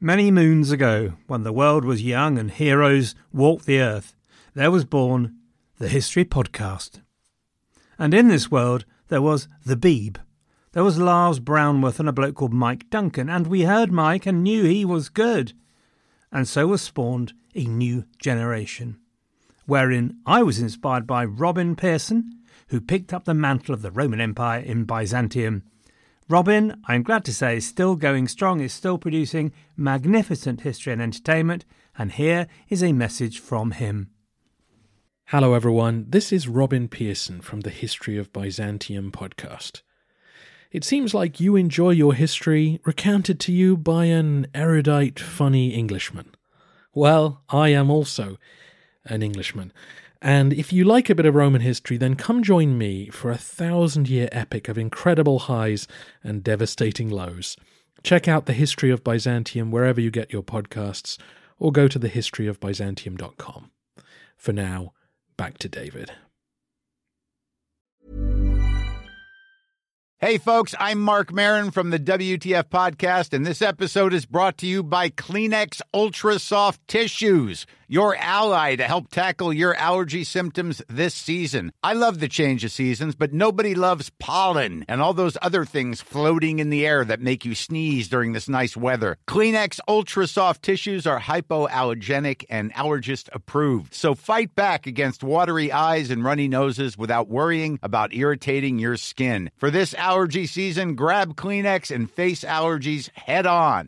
Many moons ago, when the world was young and heroes walked the earth, there was born the History Podcast. And in this world, there was the Beeb. There was Lars Brownworth and a bloke called Mike Duncan, and we heard Mike and knew he was good. And so was spawned a new generation, wherein I was inspired by Robin Pearson, who picked up the mantle of the Roman Empire in Byzantium. Robin, I'm glad to say, is still going strong, is still producing magnificent history and entertainment, and here is a message from him. Hello everyone, this is Robin Pearson from the History of Byzantium podcast. It seems like you enjoy your history recounted to you by an erudite, funny Englishman. Well, I am also an Englishman. And if you like a bit of Roman history, then come join me for a 1,000-year epic of incredible highs and devastating lows. Check out The History of Byzantium wherever you get your podcasts, or go to thehistoryofbyzantium.com. For now, back to David. Hey folks, I'm Mark Maron from the WTF Podcast, and this episode is brought to you by Kleenex Ultra Soft Tissues, your ally to help tackle your allergy symptoms this season. I love the change of seasons, but nobody loves pollen and all those other things floating in the air that make you sneeze during this nice weather. Kleenex Ultra Soft Tissues are hypoallergenic and allergist approved, so fight back against watery eyes and runny noses without worrying about irritating your skin. For this allergy season, grab Kleenex and face allergies head on.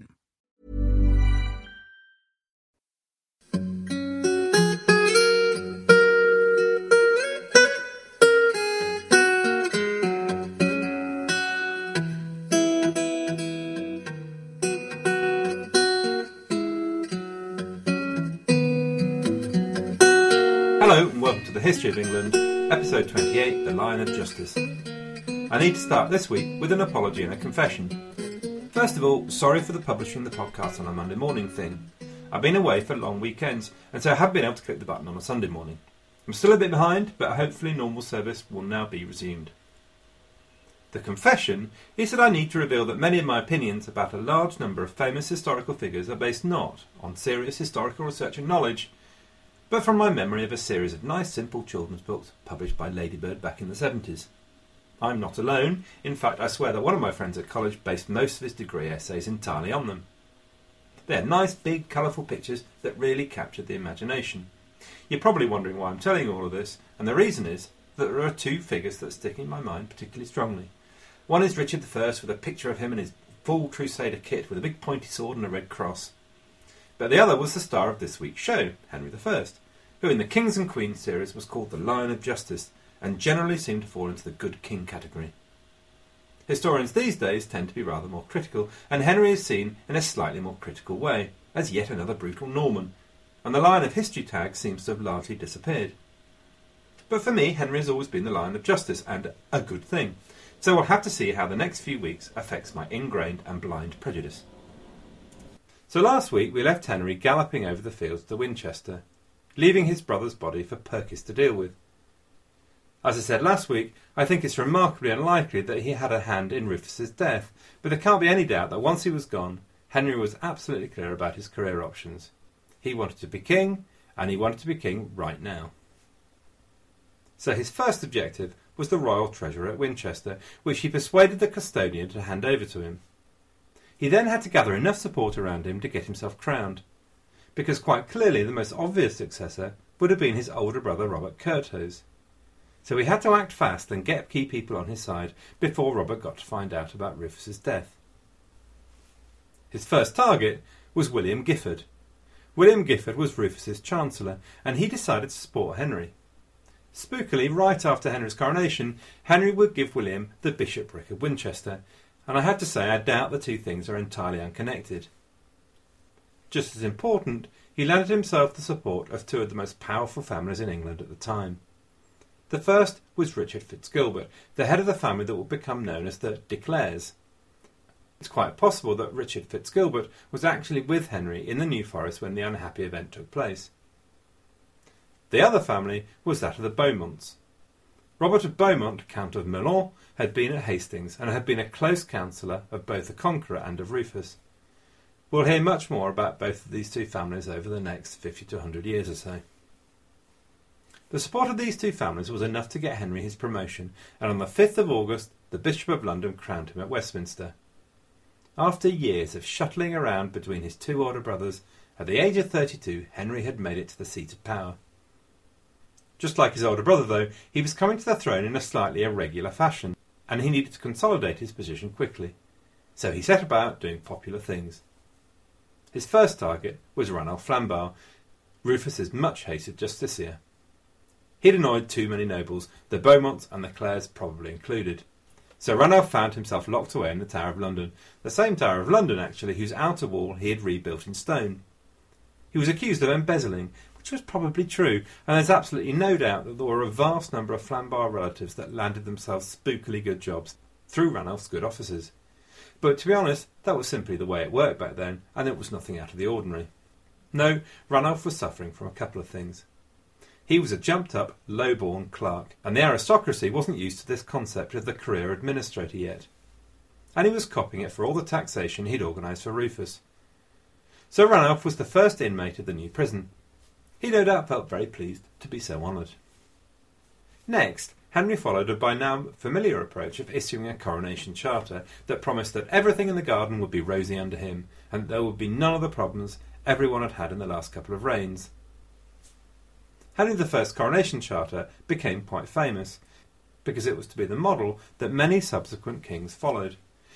Hello and welcome to the History of England, episode 28, The Lion of Justice. I need to start this week with an apology and a confession. First of all, sorry for the publishing the podcast on a Monday morning thing. I've been away for long weekends, and so I haven't been able to click the button on a Sunday morning. I'm still a bit behind, but hopefully normal service will now be resumed. The confession is that I need to reveal that many of my opinions about a large number of famous historical figures are based not on serious historical research and knowledge, but from my memory of a series of nice simple children's books published by Ladybird back in the 70s. I'm not alone. In fact, I swear that one of my friends at college based most of his degree essays entirely on them. They're nice, big, colourful pictures that really captured the imagination. You're probably wondering why I'm telling you all of this, and the reason is that there are two figures that stick in my mind particularly strongly. One is Richard I with a picture of him in his full Crusader kit with a big pointy sword and a red cross. But the other was the star of this week's show, Henry I, who in the Kings and Queens series was called the Lion of Justice, and generally seemed to fall into the good king category. Historians these days tend to be rather more critical, and Henry is seen in a slightly more critical way, as yet another brutal Norman, and the Lion of History tag seems to have largely disappeared. But for me, Henry has always been the Lion of Justice, and a good thing, so we'll have to see how the next few weeks affects my ingrained and blind prejudice. So last week we left Henry galloping over the fields to Winchester, leaving his brother's body for Perkis to deal with. As I said last week, I think it's remarkably unlikely that he had a hand in Rufus's death, but there can't be any doubt that once he was gone, Henry was absolutely clear about his career options. He wanted to be king, and he wanted to be king right now. So his first objective was the royal treasure at Winchester, which he persuaded the custodian to hand over to him. He then had to gather enough support around him to get himself crowned, because quite clearly the most obvious successor would have been his older brother Robert Curthose. So he had to act fast and get key people on his side before Robert got to find out about Rufus's death. His first target was William Giffard. William Giffard was Rufus's chancellor, and he decided to support Henry. Spookily, right after Henry's coronation, Henry would give William the bishopric of Winchester, and I have to say I doubt the two things are entirely unconnected. Just as important, he landed himself the support of two of the most powerful families in England at the time. The first was Richard Fitzgilbert, the head of the family that would become known as the De Clares. It's quite possible that Richard Fitzgilbert was actually with Henry in the New Forest when the unhappy event took place. The other family was that of the Beaumonts. Robert of Beaumont, Count of Melun, had been at Hastings and had been a close counsellor of both the Conqueror and of Rufus. We'll hear much more about both of these two families over the next 50 to 100 years or so. The support of these two families was enough to get Henry his promotion, and on the 5th of August the Bishop of London crowned him at Westminster. After years of shuttling around between his two older brothers, at the age of 32 Henry had made it to the seat of power. Just like his older brother, though, he was coming to the throne in a slightly irregular fashion, and he needed to consolidate his position quickly. So he set about doing popular things. His first target was Ranulph Flambard, Rufus's much-hated justiciar. He'd annoyed too many nobles, the Beaumonts and the Clares probably included. So Ranulph found himself locked away in the Tower of London, the same Tower of London, actually, whose outer wall he had rebuilt in stone. He was accused of embezzling, which was probably true, and there's absolutely no doubt that there were a vast number of Flambard relatives that landed themselves spookily good jobs through Ranulph's good offices. But to be honest, that was simply the way it worked back then, and it was nothing out of the ordinary. No, Ranulph was suffering from a couple of things. He was a jumped-up, low-born clerk, and the aristocracy wasn't used to this concept of the career administrator yet. And he was copying it for all the taxation he'd organised for Rufus. So Ranulph was the first inmate of the new prison. He no doubt felt very pleased to be so honoured. Next, Henry followed a by now familiar approach of issuing a coronation charter that promised that everything in the garden would be rosy under him, and that there would be none of the problems everyone had had in the last couple of reigns. Henry I's coronation charter became quite famous, because it was to be the model that many subsequent kings followed.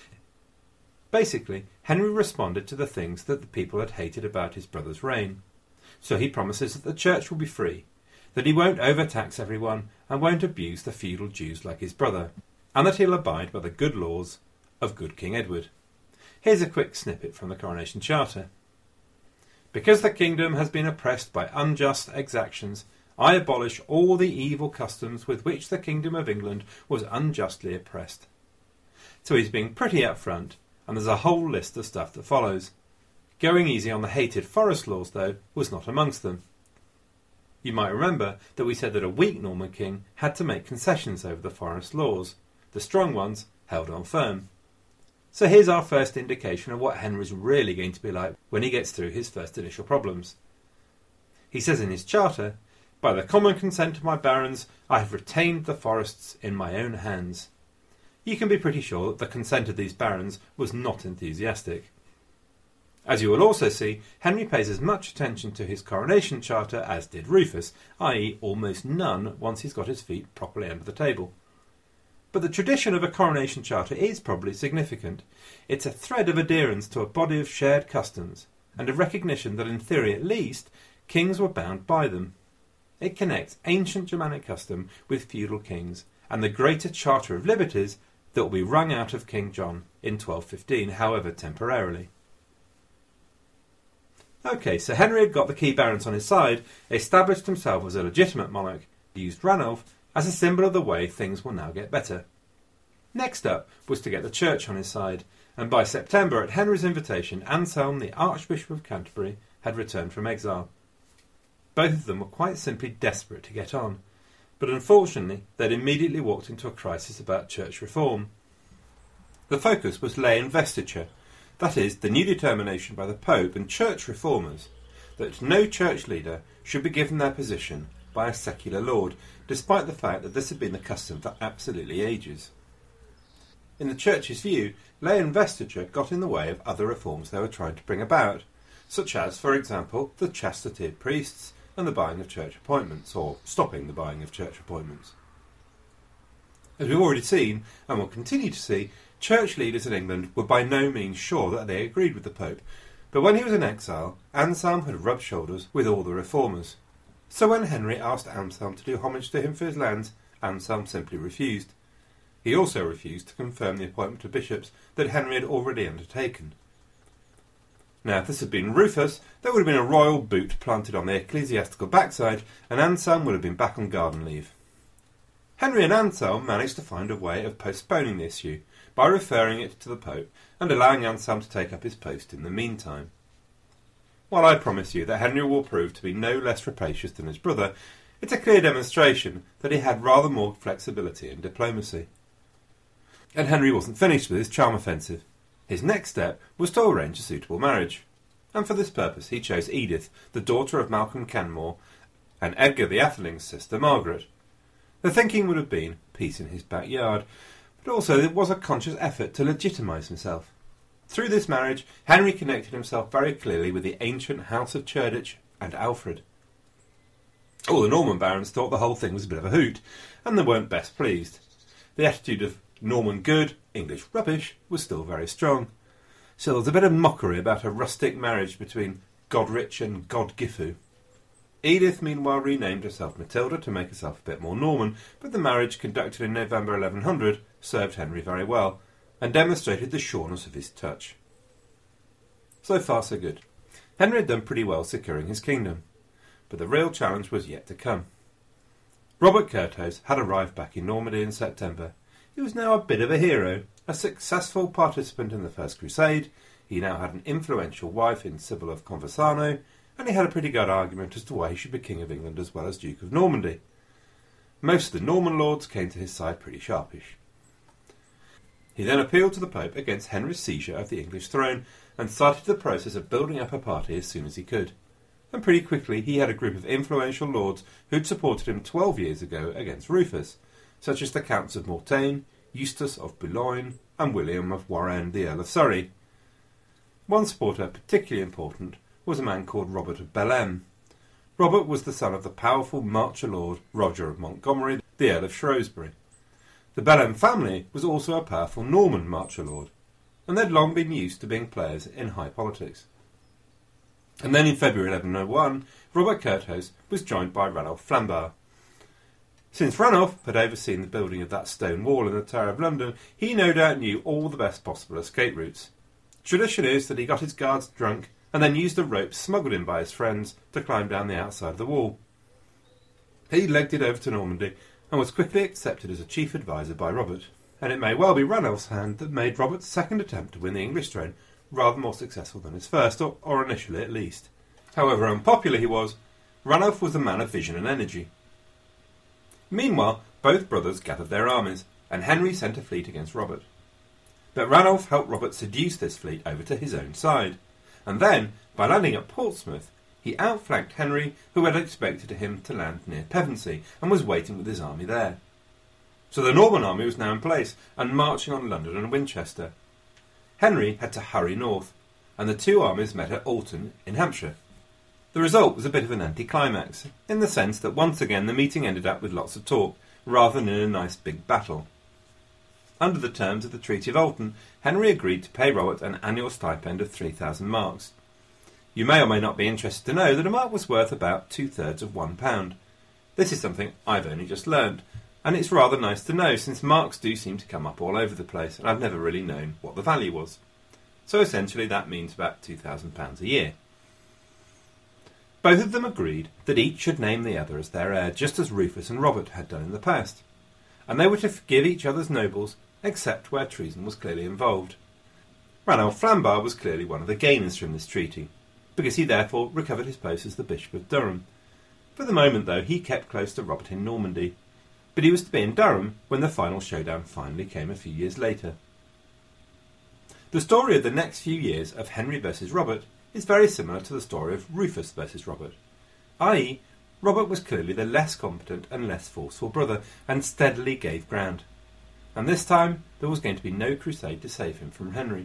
Basically, Henry responded to the things that the people had hated about his brother's reign. So he promises that the church will be free, that he won't overtax everyone and won't abuse the feudal dues like his brother, and that he'll abide by the good laws of good King Edward. Here's a quick snippet from the Coronation Charter. Because the kingdom has been oppressed by unjust exactions, I abolish all the evil customs with which the kingdom of England was unjustly oppressed. So he's being pretty upfront, and there's a whole list of stuff that follows. Going easy on the hated forest laws, though, was not amongst them. You might remember that we said that a weak Norman king had to make concessions over the forest laws. The strong ones held on firm. So here's our first indication of what Henry's really going to be like when he gets through his first initial problems. He says in his charter, "By the common consent of my barons, I have retained the forests in my own hands." You can be pretty sure that the consent of these barons was not enthusiastic. As you will also see, Henry pays as much attention to his coronation charter as did Rufus, i.e. almost none once he's got his feet properly under the table. But the tradition of a coronation charter is probably significant. It's a thread of adherence to a body of shared customs, and a recognition that in theory at least, kings were bound by them. It connects ancient Germanic custom with feudal kings, and the greater Charter of Liberties that will be wrung out of King John in 1215, however temporarily. OK, so Henry had got the key barons on his side, established himself as a legitimate monarch, used Ranulph as a symbol of the way things will now get better. Next up was to get the church on his side, and by September, at Henry's invitation, Anselm, the Archbishop of Canterbury, had returned from exile. Both of them were quite simply desperate to get on, but unfortunately they'd immediately walked into a crisis about church reform. The focus was lay investiture, that is, the new determination by the Pope and church reformers that no church leader should be given their position by a secular lord, despite the fact that this had been the custom for absolutely ages. In the church's view, lay investiture got in the way of other reforms they were trying to bring about, such as, for example, the chastity of priests and the buying of church appointments, or stopping the buying of church appointments. As we've already seen, and will continue to see, church leaders in England were by no means sure that they agreed with the Pope, but when he was in exile, Anselm had rubbed shoulders with all the reformers. So when Henry asked Anselm to do homage to him for his lands, Anselm simply refused. He also refused to confirm the appointment of bishops that Henry had already undertaken. Now, if this had been Rufus, there would have been a royal boot planted on the ecclesiastical backside, and Anselm would have been back on garden leave. Henry and Anselm managed to find a way of postponing the issue by referring it to the Pope and allowing Anselm to take up his post in the meantime. While I promise you that Henry will prove to be no less rapacious than his brother, it's a clear demonstration that he had rather more flexibility in diplomacy. And Henry wasn't finished with his charm offensive. His next step was to arrange a suitable marriage. and for this purpose he chose Edith, the daughter of Malcolm Canmore, and Edgar the Atheling's sister Margaret. The thinking would have been peace in his backyard, but also it was a conscious effort to legitimise himself. Through this marriage, Henry connected himself very clearly with the ancient House of Cerdic and Alfred. All the Norman barons thought the whole thing was a bit of a hoot, and they weren't best pleased. The attitude of Norman good, English rubbish was still very strong. So there was a bit of mockery about a rustic marriage between Godrich and Godgifu. Edith meanwhile renamed herself Matilda to make herself a bit more Norman, but the marriage, conducted in November 1100, served Henry very well, and demonstrated the sureness of his touch. So far so good. Henry had done pretty well securing his kingdom, but the real challenge was yet to come. Robert Curthose had arrived back in Normandy in September. He was now a bit of a hero, a successful participant in the First Crusade. He now had an influential wife in Sybil of Conversano, and he had a pretty good argument as to why he should be King of England as well as Duke of Normandy. Most of the Norman lords came to his side pretty sharpish. He then appealed to the Pope against Henry's seizure of the English throne and started the process of building up a party as soon as he could. And pretty quickly he had a group of influential lords who'd supported him 12 years ago against Rufus, such as the Counts of Mortain, Eustace of Boulogne, and William of Warenne, the Earl of Surrey. One supporter particularly important was a man called Robert of Bellême. Robert was the son of the powerful Marcher Lord Roger of Montgomery, the Earl of Shrewsbury. The Bellême family was also a powerful Norman Marcher Lord, and they'd long been used to being players in high politics. And then in February 1101, Robert Curthose was joined by Ranulph Flambard. Since Ranulph had overseen the building of that stone wall in the Tower of London, he no doubt knew all the best possible escape routes. Tradition is that he got his guards drunk and then used a rope smuggled in by his friends to climb down the outside of the wall. He legged it over to Normandy and was quickly accepted as a chief adviser by Robert, and it may well be Ranulph's hand that made Robert's second attempt to win the English throne rather more successful than his first, or initially at least. However unpopular he was, Ranulph was a man of vision and energy. Meanwhile, both brothers gathered their armies, and Henry sent a fleet against Robert. But Ranulph helped Robert seduce this fleet over to his own side, and then, by landing at Portsmouth, he outflanked Henry, who had expected him to land near Pevensey, and was waiting with his army there. So the Norman army was now in place, and marching on London and Winchester. Henry had to hurry north, and the two armies met at Alton in Hampshire. The result was a bit of an anticlimax, in the sense that once again the meeting ended up with lots of talk, rather than in a nice big battle. Under the terms of the Treaty of Alton, Henry agreed to pay Robert an annual stipend of 3,000 marks. You may or may not be interested to know that a mark was worth about 2/3 of £1. This is something I've only just learned, and it's rather nice to know, since marks do seem to come up all over the place, and I've never really known what the value was. So essentially that means about £2,000 a year. Both of them agreed that each should name the other as their heir, just as Rufus and Robert had done in the past, and they were to forgive each other's nobles, except where treason was clearly involved. Ranulph Flambard was clearly one of the gainers from this treaty, because he therefore recovered his post as the Bishop of Durham. For the moment, though, he kept close to Robert in Normandy, but he was to be in Durham when the final showdown finally came a few years later. The story of the next few years of Henry versus Robert is very similar to the story of Rufus versus Robert, i.e., Robert was clearly the less competent and less forceful brother, and steadily gave ground. And this time there was going to be no crusade to save him from Henry.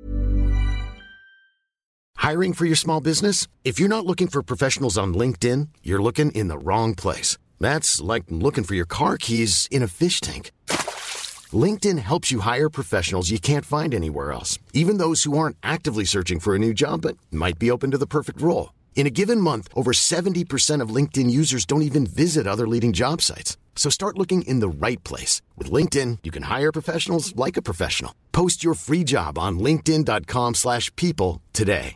Hiring for your small business? If you're not looking for professionals on LinkedIn, you're looking in the wrong place. That's like looking for your car keys in a fish tank. LinkedIn helps you hire professionals you can't find anywhere else, even those who aren't actively searching for a new job but might be open to the perfect role. In a given month, over 70% of LinkedIn users don't even visit other leading job sites. So start looking in the right place. With LinkedIn, you can hire professionals like a professional. Post your free job on linkedin.com/people today.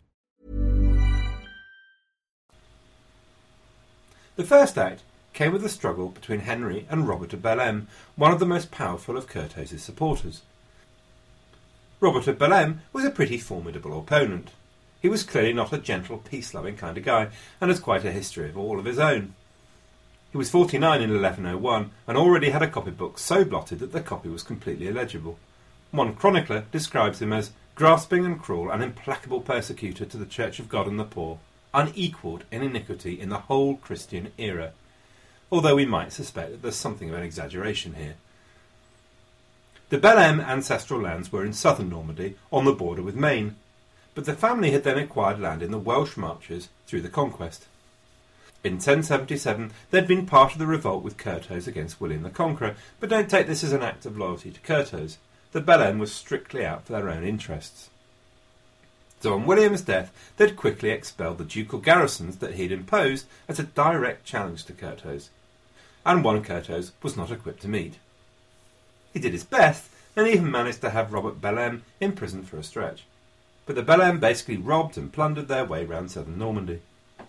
The first act came with a struggle between Henry and Robert of Bellême, one of the most powerful of Curthose's supporters. Robert of Bellême was a pretty formidable opponent. He was clearly not a gentle, peace-loving kind of guy, and has quite a history of all of his own. He was 49 in 1101, and already had a copybook so blotted that the copy was completely illegible. One chronicler describes him as grasping and cruel and implacable persecutor to the Church of God and the poor, unequalled in iniquity in the whole Christian era, although we might suspect that there's something of an exaggeration here. The Bellême ancestral lands were in southern Normandy, on the border with Maine, but the family had then acquired land in the Welsh Marches through the conquest. In 1077 they'd been part of the revolt with Curthose against William the Conqueror, but don't take this as an act of loyalty to Curthose. The Bellême was strictly out for their own interests. So on William's death they'd quickly expelled the ducal garrisons that he'd imposed as a direct challenge to Curthose, and one Curthose was not equipped to meet. He did his best and even managed to have Robert Bellême imprisoned for a stretch, but the Bellême basically robbed and plundered their way round southern Normandy.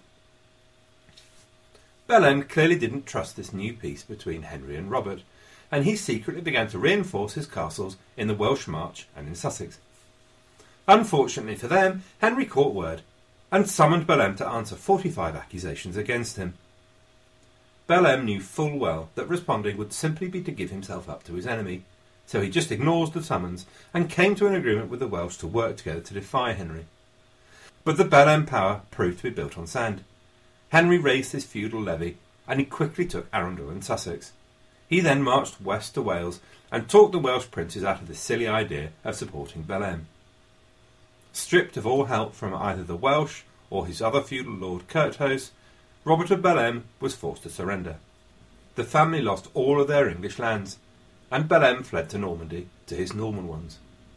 Bellême clearly didn't trust this new peace between Henry and Robert, and he secretly began to reinforce his castles in the Welsh March and in Sussex. Unfortunately for them, Henry caught word and summoned Bellême to answer 45 accusations against him. Bellême knew full well that responding would simply be to give himself up to his enemy, so he just ignores the summons and came to an agreement with the Welsh to work together to defy Henry. But the Bellême power proved to be built on sand. Henry raised his feudal levy, and he quickly took Arundel and Sussex. He then marched west to Wales and talked the Welsh princes out of the silly idea of supporting Bellême. Stripped of all help from either the Welsh or his other feudal lord Curthose, Robert of Bellême was forced to surrender. The family lost all of their English lands, and Bellême fled to Normandy, to his Norman ones.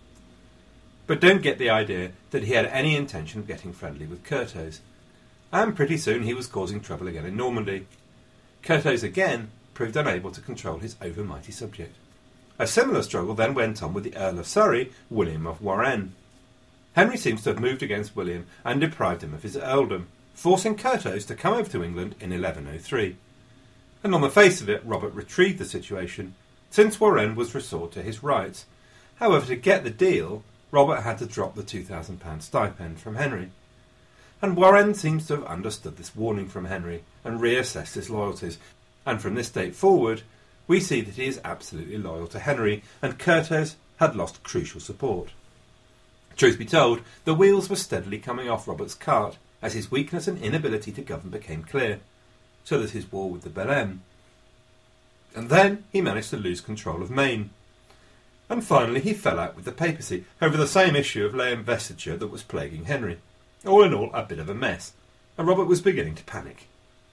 But don't get the idea that he had any intention of getting friendly with Curthose, and pretty soon he was causing trouble again in Normandy. Curthose again proved unable to control his overmighty subject. A similar struggle then went on with the Earl of Surrey, William of Warenne. Henry seems to have moved against William and deprived him of his earldom, forcing Curthose to come over to England in 1103. And on the face of it, Robert retrieved the situation, since Warenne was restored to his rights. However, to get the deal, Robert had to drop the £2,000 stipend from Henry. And Warenne seems to have understood this warning from Henry and reassessed his loyalties, and from this date forward, we see that he is absolutely loyal to Henry, and Curthose had lost crucial support. Truth be told, the wheels were steadily coming off Robert's cart as his weakness and inability to govern became clear, so that his war with the Bellême. And then he managed to lose control of Maine. And finally he fell out with the papacy over the same issue of lay investiture that was plaguing Henry. All in all, a bit of a mess, and Robert was beginning to panic.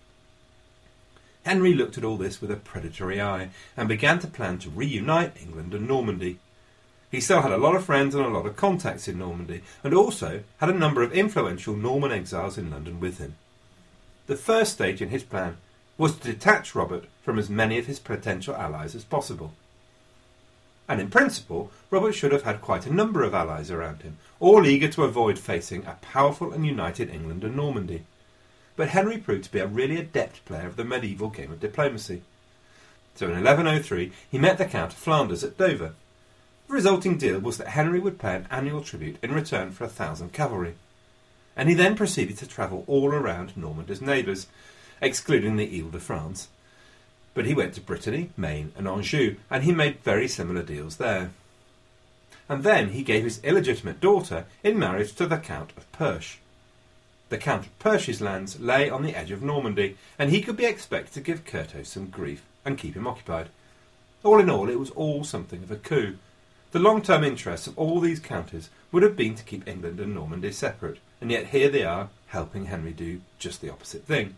Henry looked at all this with a predatory eye and began to plan to reunite England and Normandy. He still had a lot of friends and a lot of contacts in Normandy, and also had a number of influential Norman exiles in London with him. The first stage in his plan was to detach Robert from as many of his potential allies as possible. And in principle, Robert should have had quite a number of allies around him, all eager to avoid facing a powerful and united England and Normandy. But Henry proved to be a really adept player of the medieval game of diplomacy. So in 1103 he met the Count of Flanders at Dover. The resulting deal was that Henry would pay an annual tribute in return for 1,000 cavalry. And he then proceeded to travel all around Normandy's neighbours, excluding the Ile-de-France. But he went to Brittany, Maine and Anjou, and he made very similar deals there. And then he gave his illegitimate daughter in marriage to the Count of Perche. The Count of Perche's lands lay on the edge of Normandy, and he could be expected to give Curthose some grief and keep him occupied. All in all, it was all something of a coup. The long-term interests of all these counties would have been to keep England and Normandy separate, and yet here they are, helping Henry do just the opposite thing.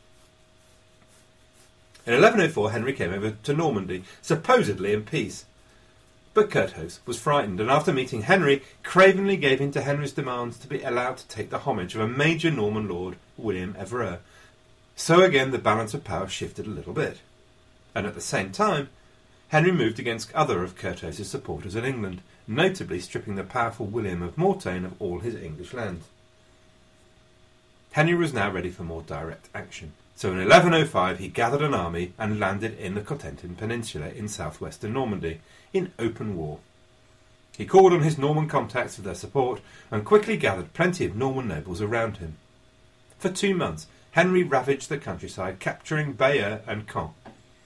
In 1104 Henry came over to Normandy, supposedly in peace. But Curthose was frightened, and after meeting Henry, cravenly gave in to Henry's demands to be allowed to take the homage of a major Norman lord, William Evreux. So again the balance of power shifted a little bit. And at the same time, Henry moved against other of Curthose's supporters in England, notably stripping the powerful William of Mortain of all his English lands. Henry was now ready for more direct action. So in 1105 he gathered an army and landed in the Cotentin Peninsula in southwestern Normandy, in open war. He called on his Norman contacts for their support and quickly gathered plenty of Norman nobles around him. For 2 months Henry ravaged the countryside, capturing Bayeux and Caen.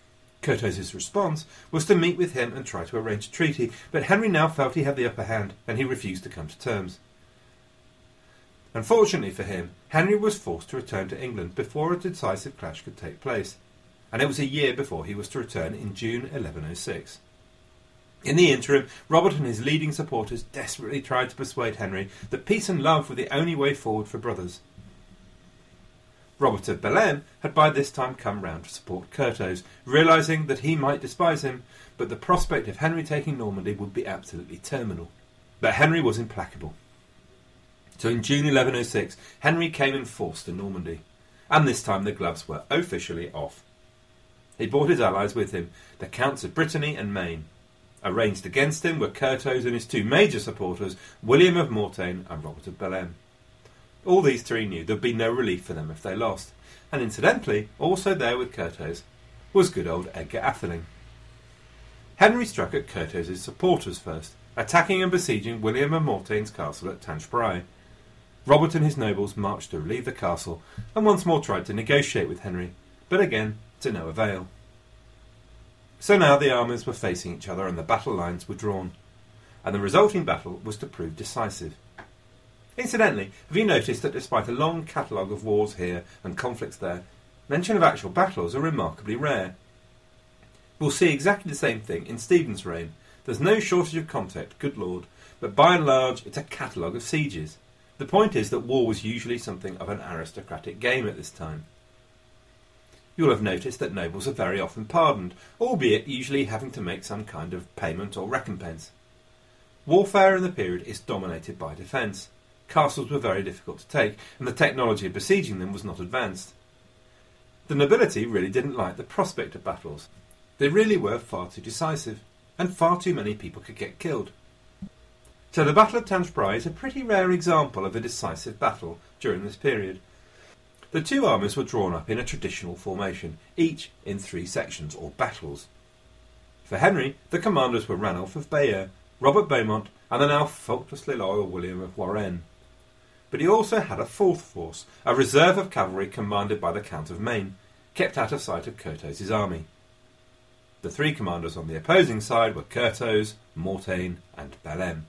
Curthose' response was to meet with him and try to arrange a treaty, but Henry now felt he had the upper hand, and he refused to come to terms. Unfortunately for him, Henry was forced to return to England before a decisive clash could take place, and it was a year before he was to return in June 1106. In the interim, Robert and his leading supporters desperately tried to persuade Henry that peace and love were the only way forward for brothers. Robert of Bellême had by this time come round to support Curthose, realising that he might despise him, but the prospect of Henry taking Normandy would be absolutely terminal. But Henry was implacable. So in June 1106, Henry came in force to Normandy, and this time the gloves were officially off. He brought his allies with him, the Counts of Brittany and Maine. Arranged against him were Curthose and his two major supporters, William of Mortain and Robert of Bellême. All these three knew there would be no relief for them if they lost, and incidentally, also there with Curthose was good old Edgar Atheling. Henry struck at Curthose's supporters first, attacking and besieging William of Mortain's castle at Tinchebrai. Robert and his nobles marched to relieve the castle, and once more tried to negotiate with Henry, but again to no avail. So now the armies were facing each other and the battle lines were drawn, and the resulting battle was to prove decisive. Incidentally, have you noticed that despite a long catalogue of wars here and conflicts there, mention of actual battles are remarkably rare? We'll see exactly the same thing in Stephen's reign. There's no shortage of contact, good lord, but by and large it's a catalogue of sieges. The point is that war was usually something of an aristocratic game at this time. You'll have noticed that nobles are very often pardoned, albeit usually having to make some kind of payment or recompense. Warfare in the period is dominated by defence. Castles were very difficult to take, and the technology of besieging them was not advanced. The nobility really didn't like the prospect of battles. They really were far too decisive, and far too many people could get killed. So the Battle of Tinchebrai is a pretty rare example of a decisive battle during this period. The two armies were drawn up in a traditional formation, each in 3 sections, or battles. For Henry, the commanders were Ranulph of Bayeux, Robert Beaumont, and the now faultlessly loyal William of Warenne. But he also had a fourth force, a reserve of cavalry commanded by the Count of Maine, kept out of sight of Curthose's army. The 3 commanders on the opposing side were Curthose, Mortain, and Bellême.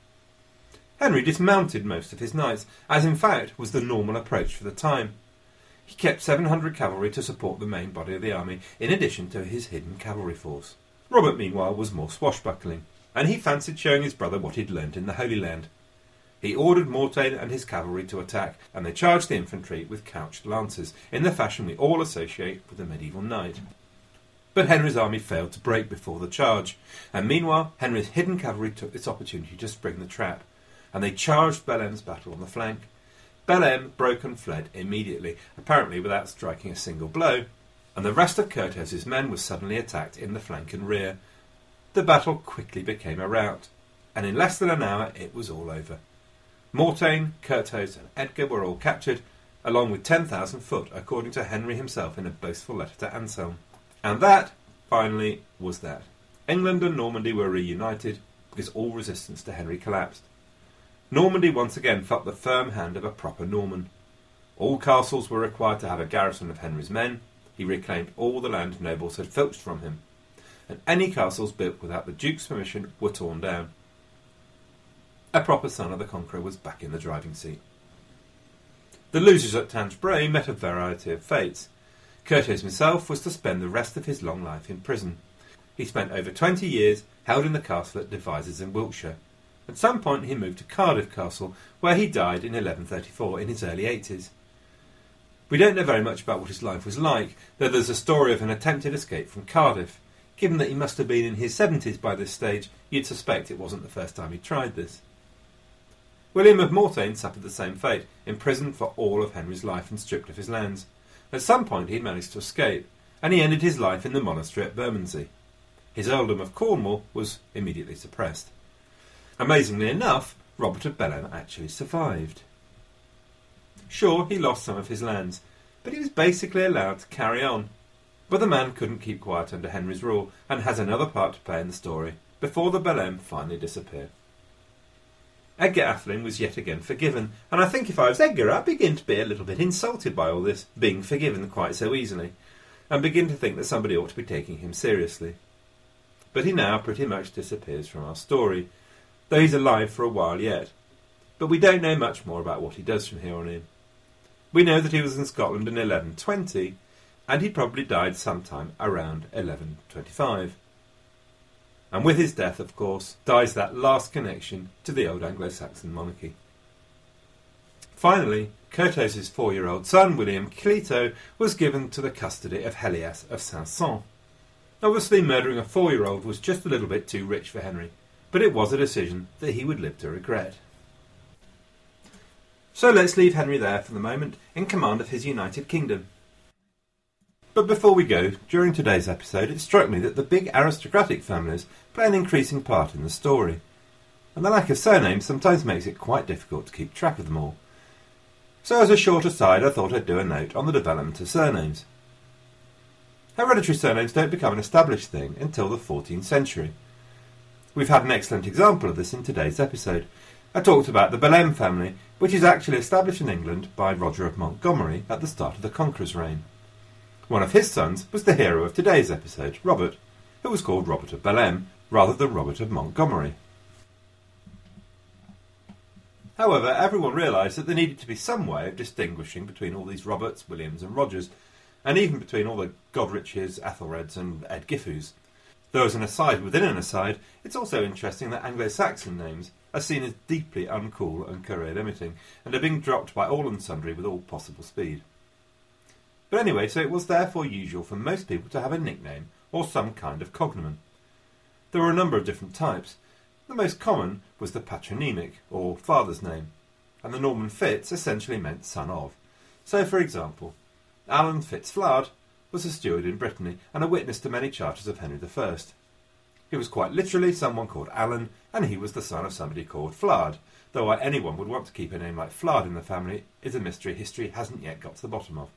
Henry dismounted most of his knights, as in fact was the normal approach for the time. He kept 700 cavalry to support the main body of the army, in addition to his hidden cavalry force. Robert, meanwhile, was more swashbuckling, and he fancied showing his brother what he'd learnt in the Holy Land. He ordered Mortain and his cavalry to attack, and they charged the infantry with couched lances, in the fashion we all associate with the medieval knight. But Henry's army failed to break before the charge, and meanwhile Henry's hidden cavalry took this opportunity to spring the trap, and they charged Bellême's battle on the flank. Bellême broke and fled immediately, apparently without striking a single blow, and the rest of Curthose's men were suddenly attacked in the flank and rear. The battle quickly became a rout, and in less than an hour it was all over. Mortain, Curthose and Edgar were all captured, along with 10,000 foot, according to Henry himself in a boastful letter to Anselm. And that, finally, was that. England and Normandy were reunited, because all resistance to Henry collapsed. Normandy once again felt the firm hand of a proper Norman. All castles were required to have a garrison of Henry's men. He reclaimed all the land nobles had filched from him, and any castles built without the Duke's permission were torn down. A proper son of the Conqueror was back in the driving seat. The losers at Tinchebrai met a variety of fates. Curthose himself was to spend the rest of his long life in prison. He spent over 20 years held in the castle at Devizes in Wiltshire. At some point he moved to Cardiff Castle, where he died in 1134 in his early 80s. We don't know very much about what his life was like, though there's a story of an attempted escape from Cardiff. Given that he must have been in his 70s by this stage, you'd suspect it wasn't the first time he tried this. William of Mortain suffered the same fate, imprisoned for all of Henry's life and stripped of his lands. At some point he managed to escape, and he ended his life in the monastery at Bermondsey. His earldom of Cornwall was immediately suppressed. Amazingly enough, Robert of Bellême actually survived. Sure, he lost some of his lands, but he was basically allowed to carry on. But the man couldn't keep quiet under Henry's rule, and has another part to play in the story, before the Bellême finally disappear. Edgar Atheling was yet again forgiven, and I think if I was Edgar, I'd begin to be a little bit insulted by all this, being forgiven quite so easily. and begin to think that somebody ought to be taking him seriously. But he now pretty much disappears from our story, though he's alive for a while yet. But we don't know much more about what he does from here on in. We know that he was in Scotland in 1120, and he probably died sometime around 1125. And with his death, of course, dies that last connection to the old Anglo-Saxon monarchy. Finally, Curthos's 4-year-old son, William Clito, was given to the custody of Helias of Saint-Saëns. Obviously, murdering a 4-year-old was just a little bit too rich for Henry, but it was a decision that he would live to regret. So let's leave Henry there for the moment, in command of his United Kingdom. But before we go, during today's episode, it struck me that the big aristocratic families play an increasing part in the story, and the lack of surnames sometimes makes it quite difficult to keep track of them all. So as a short aside, I thought I'd do a note on the development of surnames. Hereditary surnames don't become an established thing until the 14th century. We've had an excellent example of this in today's episode. I talked about the Boleyn family, which is actually established in England by Roger of Montgomery at the start of the Conqueror's reign. One of his sons was the hero of today's episode, Robert, who was called Robert of Boleyn rather than Robert of Montgomery. However, everyone realised that there needed to be some way of distinguishing between all these Roberts, Williams and Rogers, and even between all the Godriches, Ethelreds and Ed Giffus. Though as an aside within an aside, it's also interesting that Anglo-Saxon names are seen as deeply uncool and career-limiting, and are being dropped by all and sundry with all possible speed. But anyway, so it was therefore usual for most people to have a nickname or some kind of cognomen. There were a number of different types. The most common was the patronymic, or father's name, and the Norman Fitz essentially meant son of. So, for example, Alan Fitzflard was a steward in Brittany and a witness to many charters of Henry I. He was quite literally someone called Alan, and he was the son of somebody called Flard, though why anyone would want to keep a name like Flard in the family is a mystery history hasn't yet got to the bottom of.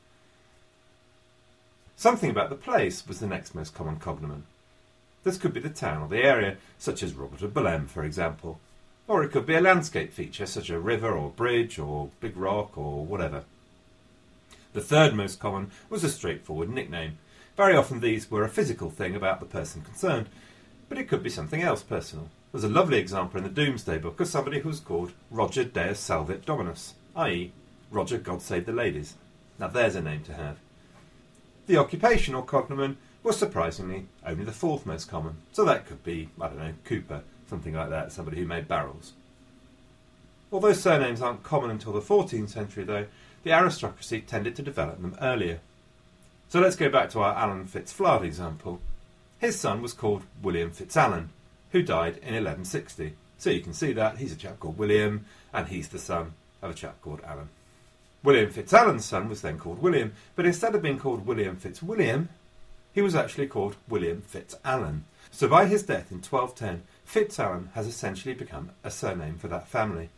Something about the place was the next most common cognomen. This could be the town or the area, such as Robert of Boleyn, for example. Or it could be a landscape feature, such as a river or bridge or big rock or whatever. The third most common was a straightforward nickname. Very often these were a physical thing about the person concerned, but it could be something else personal. There's a lovely example in the Domesday Book of somebody who was called Roger Deus Salvit Dominus, i.e. Roger God Save the Ladies. Now there's a name to have. The occupational cognomen was surprisingly only the fourth most common, so that could be, I don't know, Cooper, something like that, somebody who made barrels. Although surnames aren't common until the 14th century though, the aristocracy tended to develop them earlier. So let's go back to our Alan Fitzflard example. His son was called William Fitzalan, who died in 1160. So you can see that he's a chap called William, and he's the son of a chap called Alan. William Fitzalan's son was then called William, but instead of being called William Fitzwilliam, he was actually called William Fitzalan. So by his death in 1210, Fitzalan has essentially become a surname for that family.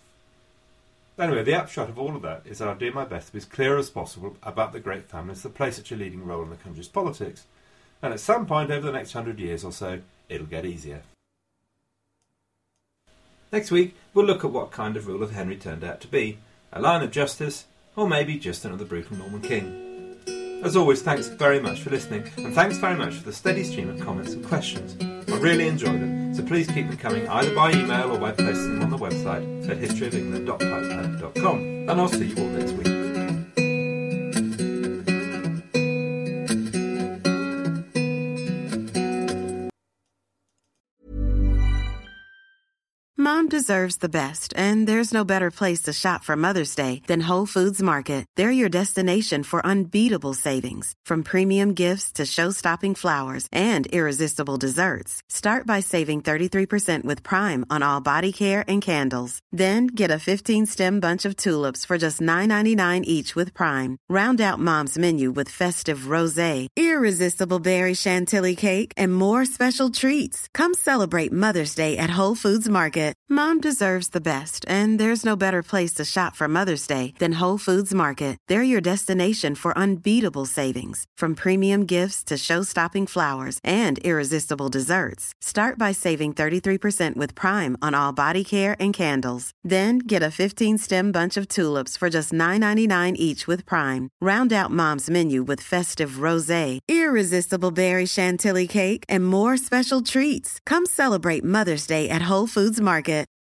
Anyway, the upshot of all of that is that I'll do my best to be as clear as possible about the great families that play such a leading role in the country's politics. And at some point over the next 100 years or so, it'll get easier. Next week, we'll look at what kind of rule of Henry turned out to be. A line of justice, or maybe just another brutal Norman king. As always, thanks very much for listening, and thanks very much for the steady stream of comments and questions. I really enjoy them, so please keep them coming either by email or by posting them on the website at historyofengland.typepad.com, and I'll see you all next week. Mom deserves the best, and there's no better place to shop for Mother's Day than Whole Foods Market. They're your destination for unbeatable savings, from premium gifts to show-stopping flowers and irresistible desserts. Start by saving 33% with Prime on all body care and candles. Then get a 15-stem bunch of tulips for just $9.99 each with Prime. Round out Mom's menu with festive rosé, irresistible berry chantilly cake, and more special treats. Come celebrate Mother's Day at Whole Foods Market. Mom Mom deserves the best, and there's no better place to shop for Mother's Day than Whole Foods Market. They're your destination for unbeatable savings, from premium gifts to show-stopping flowers and irresistible desserts. Start by saving 33% with Prime on all body care and candles. Then get a 15-stem bunch of tulips for just $9.99 each with Prime. Round out Mom's menu with festive rosé, irresistible berry chantilly cake, and more special treats. Come celebrate Mother's Day at Whole Foods Market.